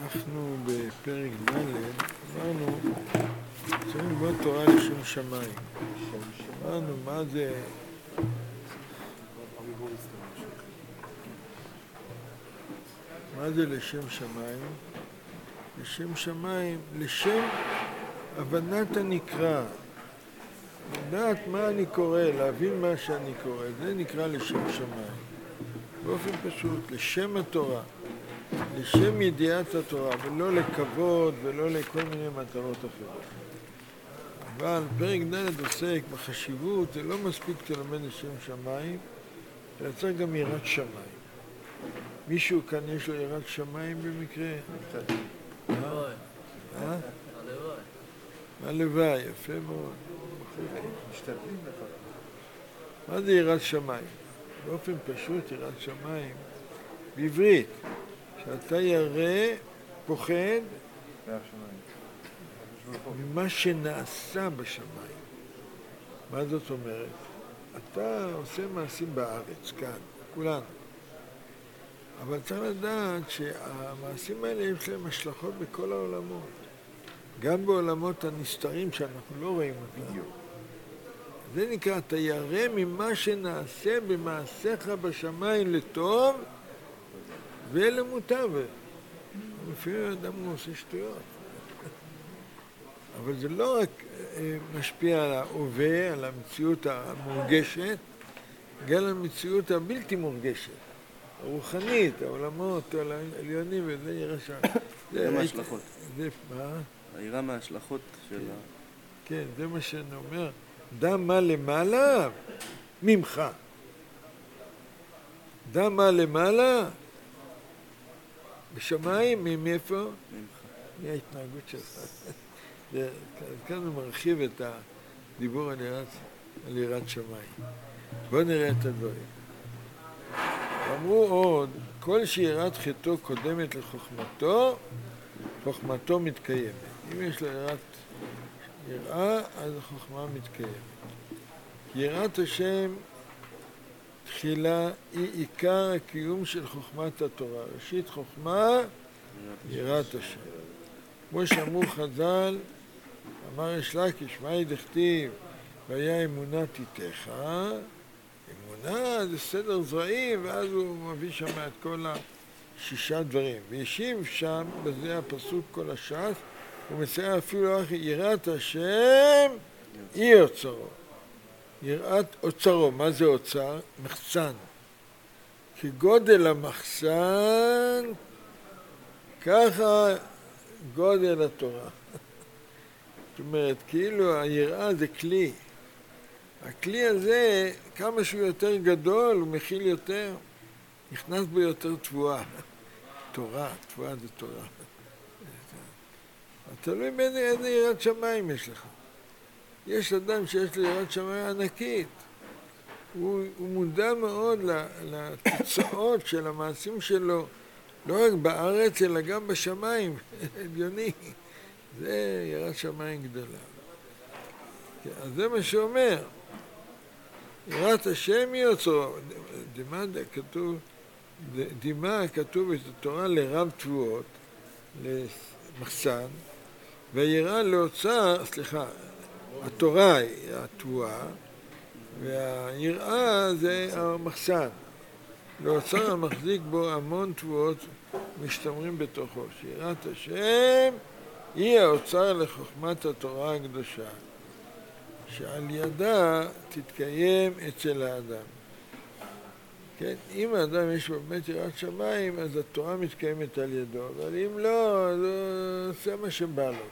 אנחנו בפרק ד' אמרנו צריכים ללמוד תורה לשם שמיים. אמרנו מה זה לשם שמיים? לשם שמיים, לשם הבנת הנקרא, לדעת מה אני קורא, להבין מה שאני קורא, זה נקרא לשם שמיים. באופן פשוט, לשם התורה, לשם ידיעת התורה, ולא לכבוד ולא לכל מיני מטרות אחרות. אבל פרק ד' עוסק בחשיבות, זה לא מספיק תלמד לשם שמיים, אלא צריך גם יראת שמיים. מישהו כאן יש לו יראת שמיים במקרה? הלוואי. הלוואי, יפה מאוד. משתדלים לך. מה זה יראת שמיים? באופן פשוט יראת שמיים, בעברית, שאתה ירא, פוחד ממה שנעשה בשמיים. מה זאת אומרת? אתה עושה מעשים בארץ, כאן, כולנו. אבל צריך לדעת שהמעשים האלה יש להם השלכות בכל העולמות. גם בעולמות הנסתרים שאנחנו לא רואים אותם. זה נקרא, אתה ירא ממה שנעשה במעשיך בשמיים לטוב ולמוטב. לפעמים אדם הוא עושה שטויות. אבל זה לא רק משפיע על ההווה, על המציאות המורגשת, גם על המציאות הבלתי מורגשת. הרוחנית, העולמות, העליונים, וזה יראה שם. זה מההשלכות. זה מה? היראה מההשלכות של ה... כן, זה מה שאני אומר. דע מה למעלה ממך. דע מה למעלה בשמיים, מאיפה? ממך. מההתנהגות שלך. כאן הוא מרחיב את הדיבור על יראת שמיים. בואו נראה את הדברים. אמרו עוד, כל שיראת חטאו קודמת לחוכמתו, חוכמתו מתקיימת. אם יש לו יראה, אז החוכמה מתקיימת. יראת השם תחילה היא עיקר הקיום של חוכמת התורה. ראשית חוכמה, יראת השם. כמו שאמרו חז"ל, אמר יש לקיש, מה דכתיב? והיה אמונה תיתך. אמונה זה סדר זרעים, ואז הוא מביא שם את כל השישה דברים. וישיב שם, בזה הפסוק כל הש"ס, הוא מציין אפילו אחי, יראת השם היא אוצרו. יראת אוצרו, מה זה אוצר? מחסן. כגודל המחסן, ככה גודל התורה. זאת אומרת, כאילו היראה זה כלי. הכלי הזה, כמה שהוא יותר גדול, הוא מכיל יותר, נכנס בו יותר תבואה. תורה, תבואה זה תורה. תלוי באיזה יראת שמיים יש לך. יש אדם שיש לו יראת שמיים ענקית. הוא מודע מאוד לתוצאות של המעשים שלו, לא רק בארץ, אלא גם בשמיים, עליוני. זה יראת שמיים גדולה. אז זה מה שאומר. יראת השם היא אוצרו. דימה כתוב את התורה לרב תבואות, למחסן, והיראה לאוצר, התורה היא התבואה, והיראה זה המחסן. לאוצר המחזיק בו המון תבואות משתמרים בתוכו. שיראת השם היא האוצר לחוכמת התורה הקדושה, שעל ידה תתקיים אצל האדם. כן, אם האדם יש באמת יראת שמיים, אז התורה מתקיימת על ידו, אבל אם לא, אז הוא עושה מה שבא לו.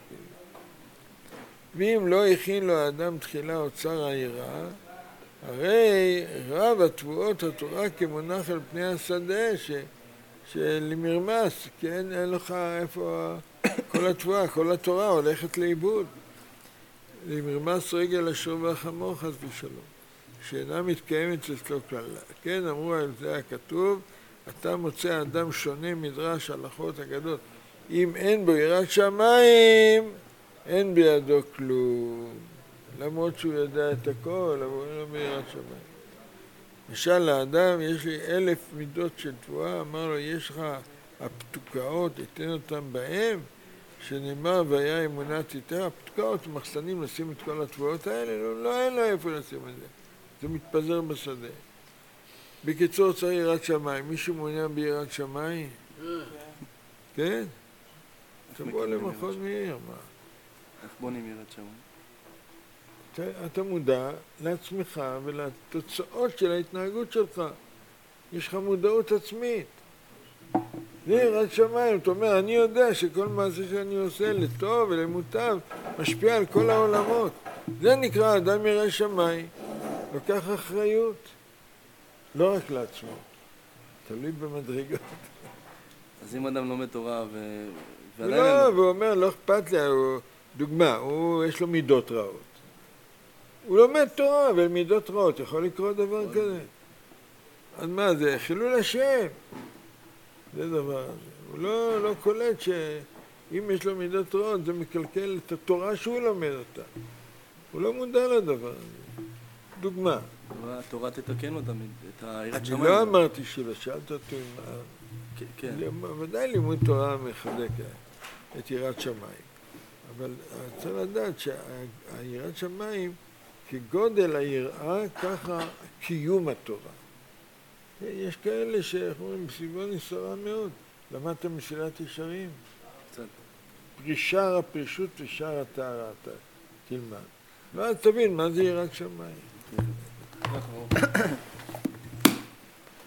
ואם לא הכין לו האדם תחילה אוצר היראה, הרי רב התבואות התורה כמונח על פני השדה שלמרמס, כן, אין לך איפה כל התבואה, כל התורה הולכת לאיבוד. למרמס רגל השור והחמור חס ושלום, שאינה מתקיימת אצלו כלל. כן, אמרו על זה הכתוב, אתה מוצא אדם שונה מדרש הלכות אגדות. אם אין בו יראת שמיים, אין בידו כלום. למרות שהוא יודע את הכל, אבל אין לו ביראת שמיים. משל לאדם, יש לי 1000 מידות של תבואה, אמר לו, יש לך הפתוקאות, אתן אותם בהם, שנאמר והיה אמונת איתה, הפתוקאות מחסנים לשים את כל התבואות האלה, לא אין לו איפה לשים את זה. זה מתפזר בשדה. בקיצור צריך יראת שמיים. מישהו מעוניין ביראת שמיים? כן? תבוא למכון מאיר, מה? איך בונים יראת שמיים? אתה מודע לעצמך ולתוצאות של ההתנהגות שלך. יש לך מודעות עצמית. זה יראת שמיים. אתה אומר, אני יודע שכל מעשה שאני עושה לטוב ולמוטב משפיע על כל העולמות. זה נקרא אדם ירא שמיים. לוקח אחריות. לא רק לעצמו. תלוי במדרגות. אז אם אדם לומד תורה לא, והוא אומר, לא אכפת לי, דוגמה, יש לו מידות רעות. הוא לומד תורה, אבל מידות רעות, יכול לקרות דבר כזה. אז מה זה? חילול השם. זה דבר הזה. הוא לא קולט שאם יש לו מידות רעות, זה מקלקל את התורה שהוא לומד אותה. הוא לא מודע לדבר הזה. דוגמה. התורה תתקן אותה, את היראת שמיים. אני לא אמרתי שלא, שאלת אותו אם... כן. ודאי לימוד תורה מחזק את יראת שמיים. אבל צריך לדעת שהיראת שמיים, כגודל היראה, ככה קיום התורה. יש כאלה שאומרים, בסביבון נסערה מאוד. למדת מסילת ישרים? קצת. שער הפרישות ושער הטהרה, תלמד. ואז תבין מה זה יראת שמיים.